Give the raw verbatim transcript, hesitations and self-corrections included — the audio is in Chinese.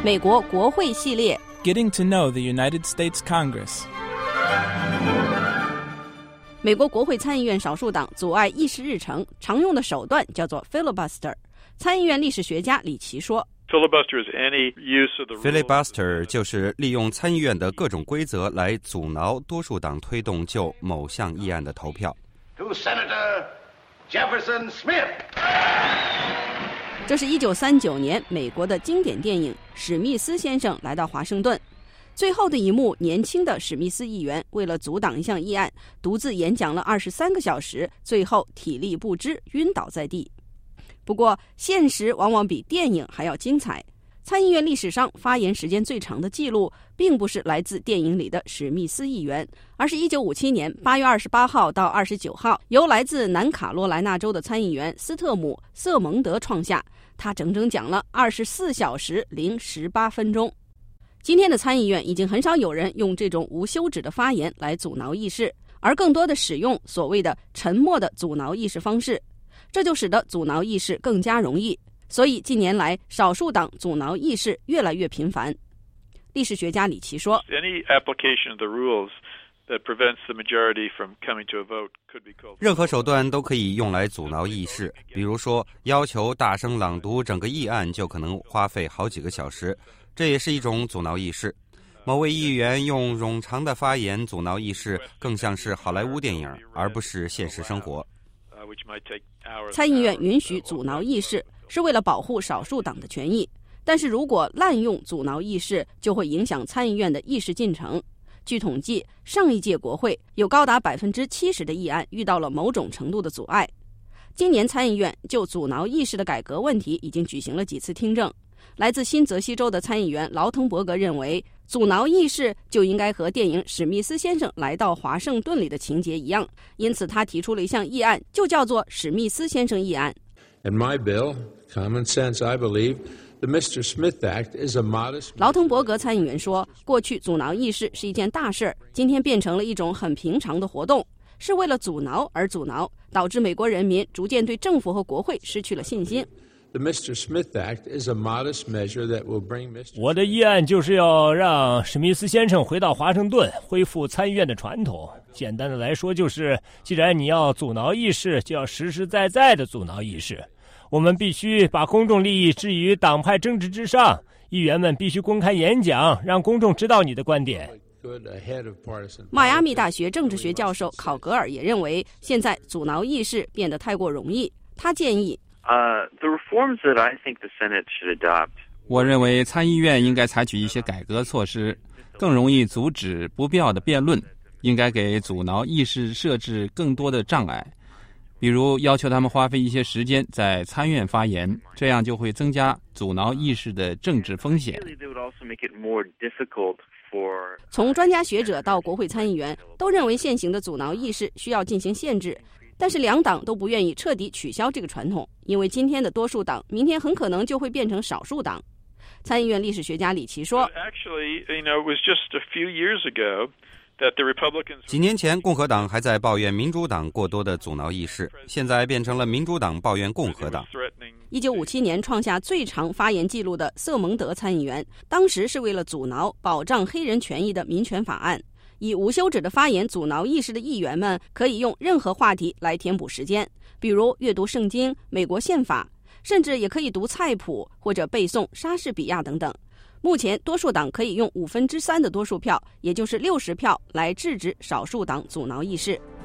美国国会系列 Getting to know the United States Congress。 美国国会参议院少数党阻碍议事日程，常用的手段叫做 filibuster。 参议院历史学家李奇说， Filibuster 就是利用参议院的各种规则来阻挠多数党推动就某项议案的投票。 To Senator Jefferson Smith。 这是一九三九年美国的经典电影《史密斯先生来到华盛顿》。最后的一幕，年轻的史密斯议员为了阻挡一项议案，独自演讲了二十三个小时，最后体力不支，晕倒在地。不过，现实往往比电影还要精彩。参议院历史上发言时间最长的记录，并不是来自电影里的史密斯议员，而是一九五七年八月二十八号到二十九号，由来自南卡罗来纳州的参议员斯特姆·瑟蒙德创下，他整整讲了二十四小时零十八分钟。今天的参议院已经很少有人用这种无休止的发言来阻挠议事，而更多的使用所谓的沉默的阻挠议事方式，这就使得阻挠议事更加容易。所以近年来少数党阻挠议事越来越频繁。历史学家李奇说， Any application of the rules that prevents the majority from coming to a vote could be called. 任何手段都可以用来阻挠议事，比如说要求大声朗读整个议案就可能花费好几个小时，这也是一种阻挠议事。某位议员用冗长的发言阻挠议事，更像是好莱坞电影，而不是现实生活。 参议院允许阻挠议事，是为了保护少数党的权益，但是如果滥用阻挠议事，就会影响参议院的议事进程。据统计，上一届国会有高达百分之七十的议案遇到了某种程度的阻碍。今年参议院就阻挠议事的改革问题已经举行了几次听证。来自新泽西州的参议员劳滕伯格认为，阻挠议事就应该和电影《史密斯先生来到华盛顿》里的情节一样，因此他提出了一项议案，就叫做史密斯先生议案。 In my bill, common sense, I believe, the Mister Smith Act is a modest... 劳滕伯格参议员说，过去阻挠议事是一件大事，今天变成了一种很平常的活动，是为了阻挠而阻挠，导致美国人民逐渐对政府和国会失去了信心。 The Mister Smith Act is a modest measure that will bring Mister 我的议案就是要让史密斯先生回到华盛顿，恢复参议院的传统。简单的来说，就是既然你要阻挠议事，就要实实在在的阻挠议事。我们必须把公众利益置于党派政治之上，议员们必须公开演讲，让公众知道你的观点。 迈阿密大学政治学教授考格尔也认为，现在阻挠议事变得太过容易。他建议 Uh, the reforms that I think the Senate should adopt. 我认为参议院应该采取一些改革措施，更容易阻止不必要的辩论，应该给阻挠议事设置更多的障碍，比如要求他们花费一些时间在参院发言，这样就会增加阻挠议事的政治风险。 从专家学者到国会参议员都认为现行的阻挠议事需要进行限制，但是两党都不愿意彻底取消这个传统，因为今天的多数党明天很可能就会变成少数党。参议院历史学家李奇说， 几年前共和党还在抱怨民主党过多的阻挠议事，现在变成了民主党抱怨共和党。 一九五七年创下最长发言记录的瑟蒙德参议员，当时是为了阻挠保障黑人权益的民权法案。以无休止的发言阻挠议事的议员们可以用任何话题来填补时间，比如阅读圣经、美国宪法，甚至也可以读菜谱或者背诵莎士比亚等等。目前多数党可以用五分之三的多数票，也就是六十票来制止少数党阻挠议事。